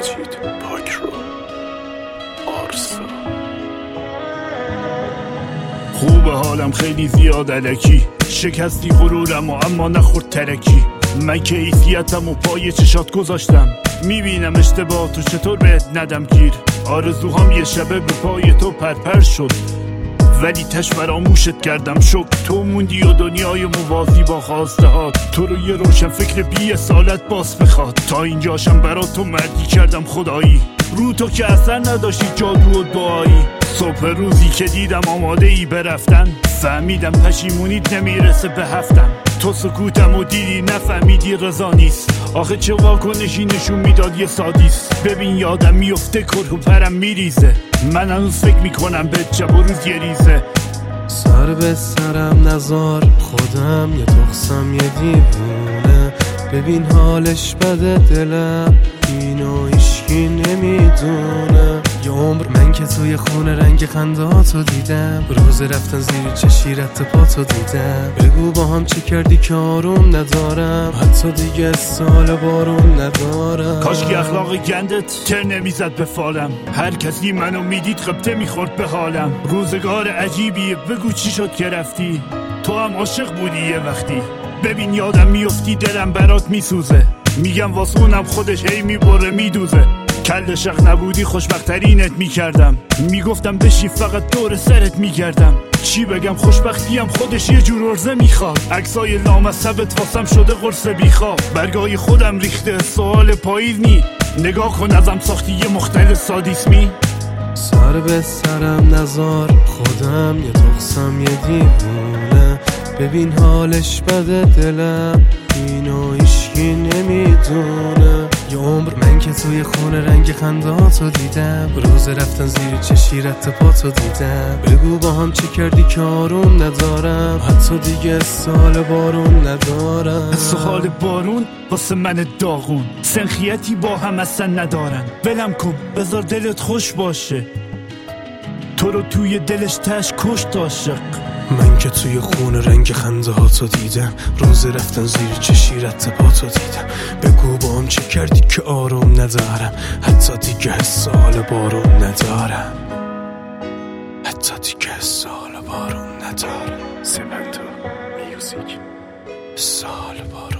مجید پاک رو آرسا. خوب حالم خیلی زیاد الکی، شکستی غرورم اما نخورد ترکی. من که ایفیتم و پای چشات گذاشتم، میبینم اشتباه تو چطور بهت ندم گیر. آرزوهام یه شبه به پای تو پرپر شد، ولی تش فراموشت کردم شک. تو موندی و دنیای موازی با خواسته هات، تو رو یه روشن فکر بی سالت باز بخواد. تا اینجاشم برا تو مردی کردم خدایی، رو تو که اثر نداشتی جادو و دعایی. صبح روزی که دیدم آماده ای برفتن، فهمیدم پشیمونیت نمیرسه به هفتم. تو سکوتم و دیدی نفهمیدی رضا نیست. آخه چه واکنشی نشون میداد یه سادیست. ببین یادم میفته کره و پرم میریزه، من هنوز فکر میکنم به شب و روز یه ریزه. سر به سرم نزار، خودم یه تخصم یه دیوونه. ببین حالش بده دلم، اینو هیچکی نمیدونه. یه عمر من که توی خونه رنگ خنداتو دیدم، روز رفتن زیر چشیرت پاتو دیدم. بگو با هم چی کردی که آروم ندارم، حتی دیگه سال بارون ندارم. کاشکی اخلاق گندت تر نمیزد به فالم، هر کسی منو میدید خبته میخورد به حالم. روزگار عجیبیه، بگو چی شد که رفتی، تو هم عاشق بودی یه وقتی. ببین یادم میفتی دلم برات میسوزه، میگم واسه اونم خودش هی میبره میدوزه. کل شق نبودی خوشبخترینت میکردم، میگفتم بشی فقط دور سرت میگردم. چی بگم خوشبختیم خودش یه جور ارزه میخواد، عکسای لامصبت واسم شده قرص بیخواب. برگای خودم ریخته سوال پاییز نی، نگاه کن ازم ساختی یه مختل سادیسمی. سر به سرم نزار، خودم یه تخصم یه دیوونه. ببین حالش بده دلم، اینو هیچکی نمیدونه. یه عمر من که توی خونه رنگ خنداتو دیدم، روز رفتن زیر چشیرت پاتو دیدم. بگو با هم چی کردی که آروم ندارم، حتی دیگه سال بارون ندارم. سال بارون واسه من داغون، سنخیتی با هم اصلا ندارن. ولم کن بذار دلت خوش باشه، تو رو توی دلش تش کشت عاشق. من که توی خونه رنگ خنده هاتو دیدم، روز رفتن زیر چشیرت پاتو دیدم. بگو با هم چه کردی که آروم ندارم، حتی دیگه سال بارون ندارم، حتی دیگه سال بارون ندارم. سپنتو میوزیک سال بارون